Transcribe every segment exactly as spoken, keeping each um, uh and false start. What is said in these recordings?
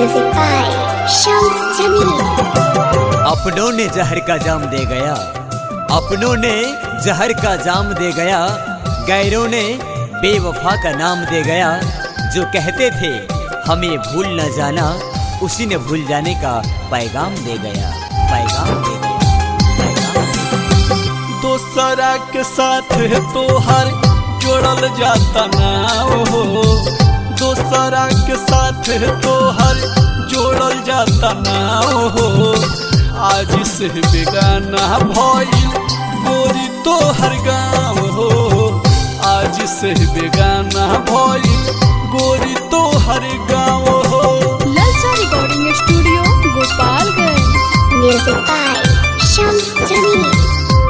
Music by Shams Jamil। अपनों ने जहर का जाम दे गया, अपनों ने जहर का जाम दे गया, गैरों ने बेवफा का नाम दे गया। जो कहते थे हमें भूल न जाना, उसी ने भूल जाने का पैगाम दे गया, पैगाम दे गया। दोसरा के साथ तो हर जोड़ल जाता ना हो, दोसरा के साथ तो हर जोड़ल जाता ना हो। आज से बेगाना भइल गोरी तो हर गाँव हो, आज से बेगाना भइल गोरी तो हर गाँव हो। ललचा recording studio Gopalganj. Music by Shams Jamil।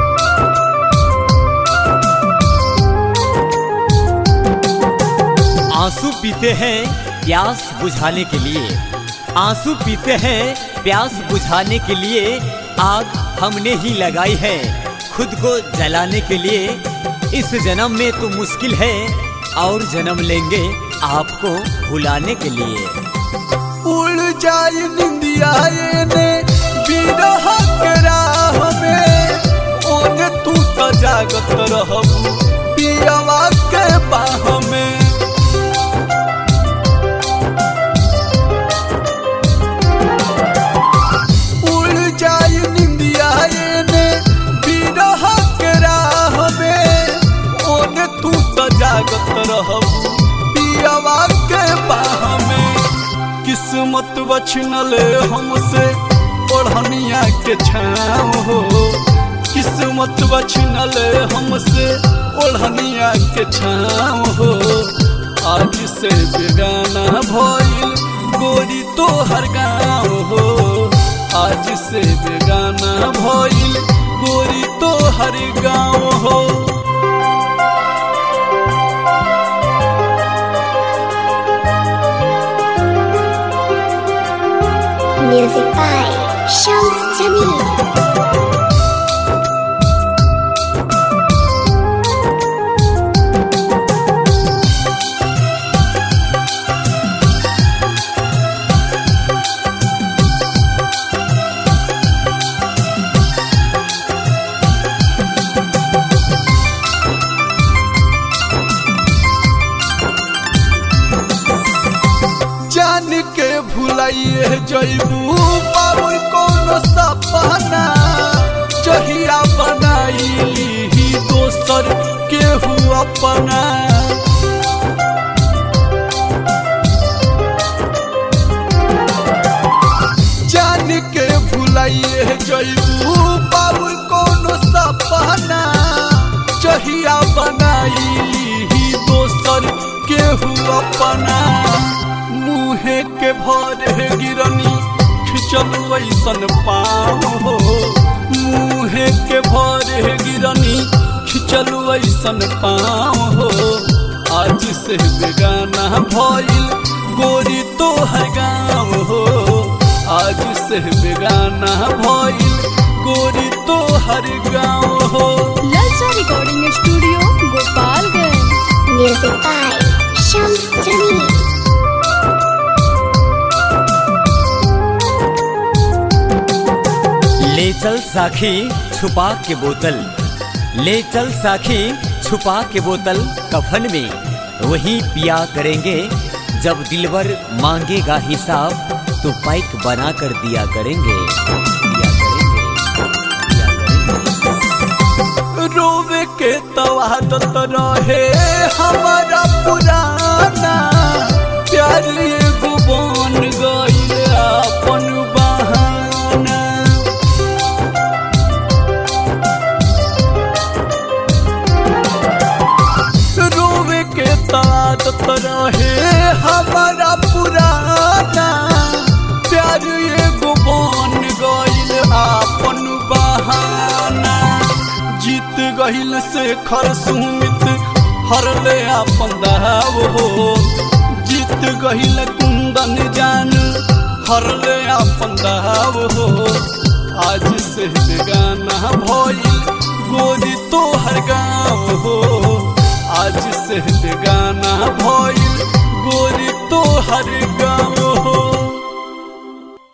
आंसू पीते हैं प्यास बुझाने के लिए, आंसू पीते हैं प्यास बुझाने के लिए। आग हमने ही लगाई है खुद को जलाने के लिए। इस जन्म में तो मुश्किल है, और जन्म लेंगे आपको भुलाने के लिए। उड़ जाए निंदिया ने बिरह के राह में, ओने तू तो जागत रहबू पियवा के बाह में। उड़ जाए निंदिया ने बिरह के राह में, ओने तू तो जागत रहबू पियवा के बाह में। किस्मत बचनल हमसे ओढ़निया के छाँव हो, किस्मत बचनल हमसे ओढ़निया के छाँव हो। आज से बेगाना भइल गोरी तो हर गाँव हो, आज से बेगाना भइल गोरी तो हर गाँव हो। Music by Shams Jamil। जान के भुलाइए जैबू पावन कौन सपना, जहिया बनाई दोसर केहू अपना। जान के भुलाइए जैबू पावन कौन सपना, जहिया बनाई दोसर केहू अपना। मुहे के भरे गिरनी खिंचल वैसन पाँव हो, मुहे के भरे गिरनी खिंचल वैसन पाँव हो। आज से बेगाना भइल गोरी तो हर गाँव हो, आज से बेगाना भइल गोरी तो हर गाँव हो। ललचा recording studio Gopalganj. Music by Shams Jamil। ले चल साखी छुपा के बोतल, ले चल साखी छुपा के बोतल, कफन में वही पिया करेंगे। जब दिलवर मांगेगा हिसाब तो पैक बना कर दिया करेंगे, दिया करेंगे, दिया करेंगे। रोवे के तवादत रहे हमारा पुराना, प्यार एगो बन गइल अपन बहाना। रोवे के तवादत रहे हमारा पुराना, प्यार एगो बन गइल अपन बहाना। जीत गहिल से खर सुमित हरले अपन दाव हो, जीत गहिल कुंदन जान हरले अपन दाव हो। आज से बेगाना भइल गोरी तो हर गाँव हो, आज से बेगाना भइल गोरी तो हर गाँव